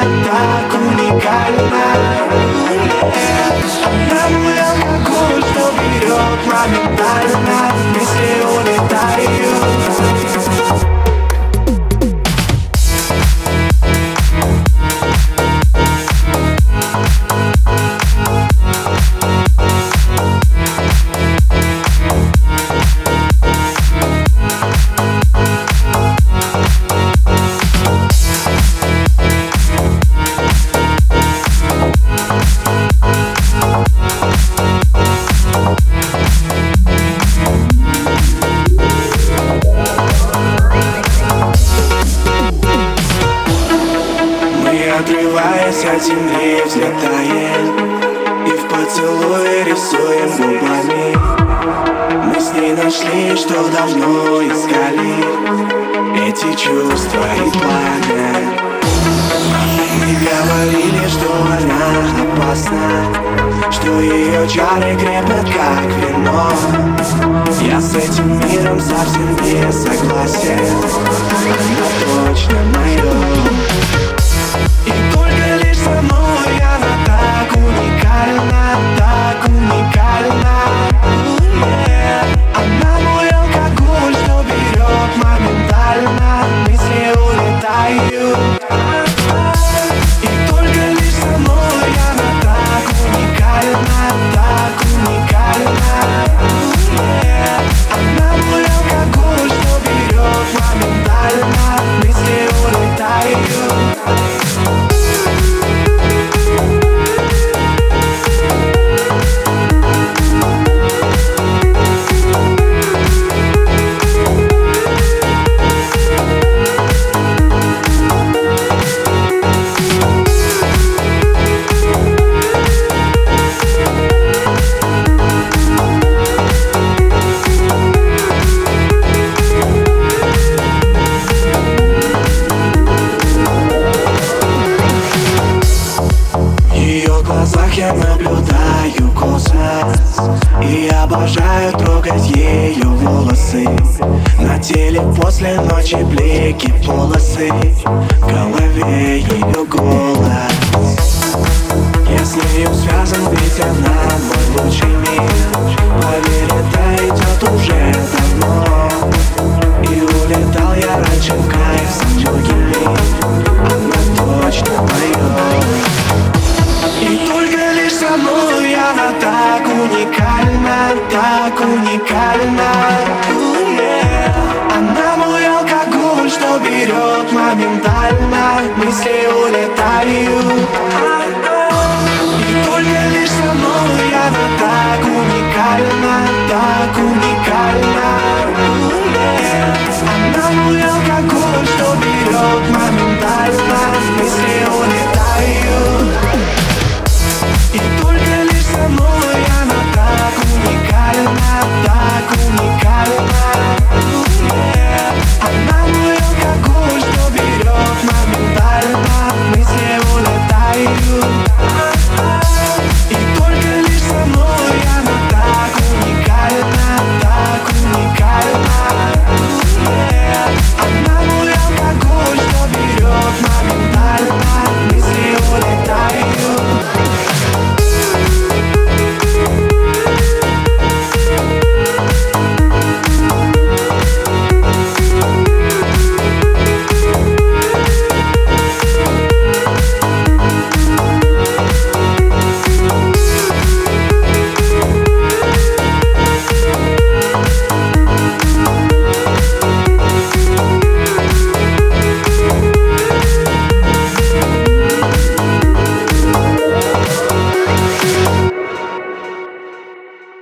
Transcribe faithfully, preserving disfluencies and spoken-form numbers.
так уникальна. Она мой алкоголь, что берет моментально, мысли улетают. Отрываясь от земли, взлетаем и в поцелуе рисуем губами. Мы с ней нашли, что давно искали, эти чувства и пламя. Мы говорили, что она опасна, что ее чары крепят как вино. Я с этим миром совсем не согласен, она точно моё. И только лишь со мной она так уникальна, так уникальна. Yeah. Она мой алкоголь, что берет моментально, мысли улетают. И только лишь со мной она так уникальна, так уникальна. Yeah. Она мой алкоголь, что берет моментально, мысли улетают. Я наблюдаю космос и обожаю трогать ее волосы. На теле после ночи блики полосы, в голове ее голос. Я с нею связан, ведь она мой лучший мир. Поверь, это идет уже давно, и улетал я раньше в кайф с ангелами. Она точно моя. И только лишь со мной она так уникальна, так уникальна. Yeah. Она мой алкоголь, что берет моментально, мысли улетают. И только лишь со мной она так уникальна, так уникальна.